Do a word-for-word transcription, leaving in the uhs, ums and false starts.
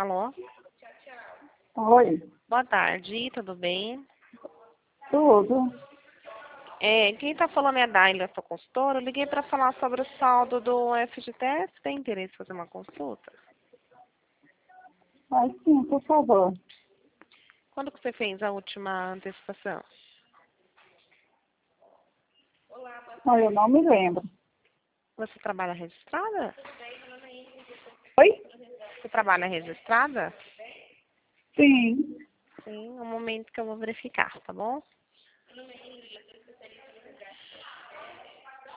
Alô? Oi, Boa tarde, tudo bem? tudo. É, quem está falando é a Daila, sua consultora. Eu liguei para falar sobre o saldo do F G T S. Tem interesse em fazer uma consulta? Mas sim, por favor. Quando que você fez a última antecipação? Não, eu não me lembro. Você trabalha registrada? Oi? Você trabalha registrada? Sim. Sim, um momento que eu vou verificar, tá bom?